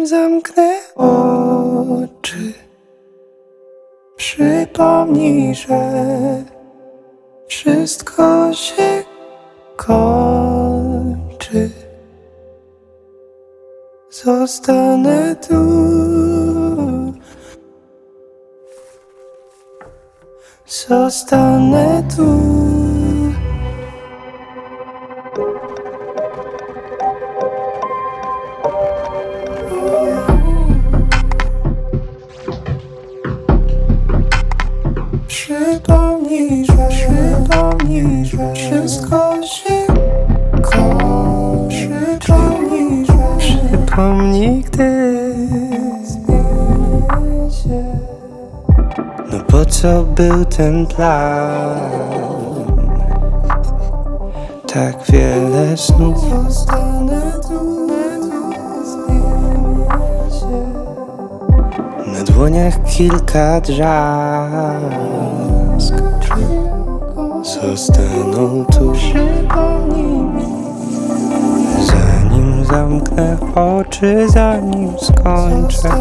zamknę oczy, przypomnij, że wszystko się kończy. Zostanę tu, zostanę tu. Przypomnij, że wszystko się kończy. Przypomnij, gdy zmienię się. No po co był ten plan? Tak wiele snów. Zostanę tu, zmienię się. Na dłoniach kilka drzazg zostaną tu. Zanim zamknę oczy, zanim skończę.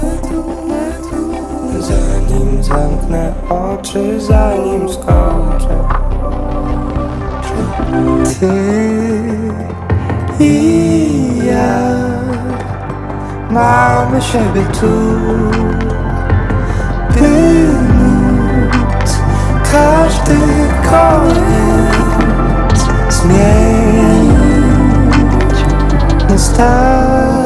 Zanim zamknę oczy, zanim skończę. Ty i ja mamy siebie tu, by móc każdy koniec zmienić na start.